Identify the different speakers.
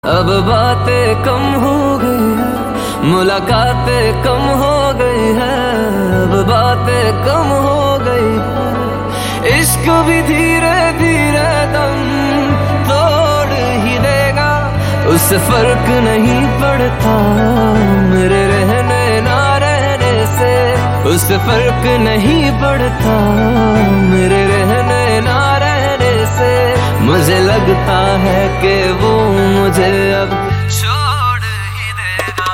Speaker 1: अब बातें कम हो गई है, मुलाकातें कम हो गई है। अब बातें कम हो गई है, इश्क भी धीरे धीरे दम तोड़ ही देगा। उससे फर्क नहीं पड़ता मेरे रहने ना रहने से, उससे फर्क नहीं पड़ता मेरे रहने ना रहने से। मुझे लगता है कि वो मुझे अब